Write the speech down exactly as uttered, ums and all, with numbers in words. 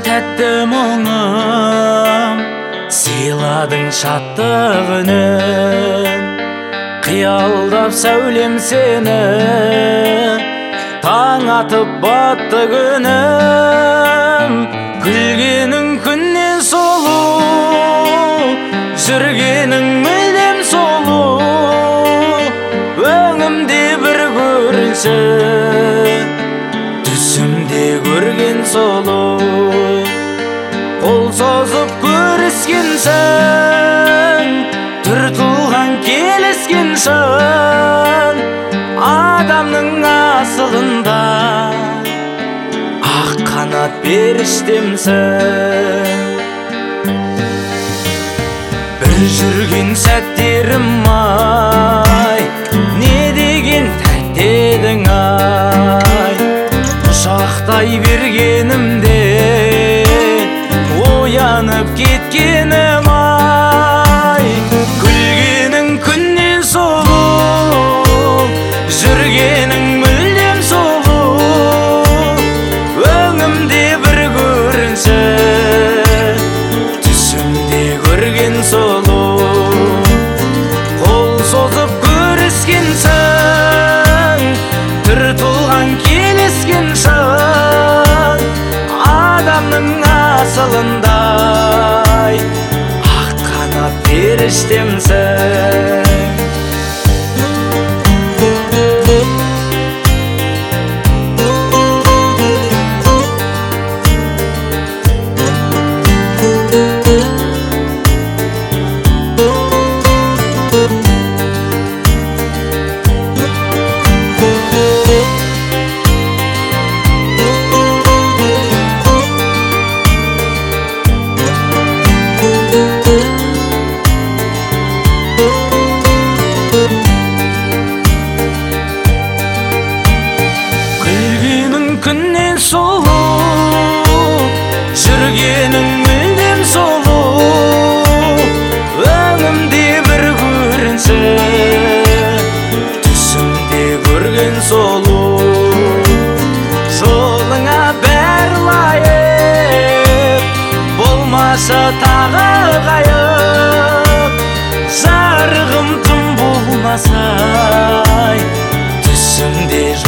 тәтті мұңым, сыйладың шаттық үнін. Қиялдап сәулем сені, таң атып батты күнім. Күлгенің күннен солу, жүргенің мүлдем солу. Өңімде бір көрінші, түсімде көрген солу. Қол созып көріскенсің, түр тұлған келіскен шын. Адамның асылында ақ қанат періштемсің. Бір жүрген сәттерім ай, не деген тәтті едің ай. Құшақтай бергенімде оянып кеткенім ай. Күлгенің күннен солу, жүргенің мүлдем солу. Өңімде бір көрінші, түсімде көрген солу. Қол созып көріскенсің, түр тұлған келіскен шын. Адамның асылындай ақ қанат періштемсің. Күлгенің күннен солу, жүргенің мүлдем солу. Өңімде бір көрінші, түсімде көрген солу. Жолыңа бәр лайық, болмаса тағы қайып. Жарығым тым болмаса, түсімде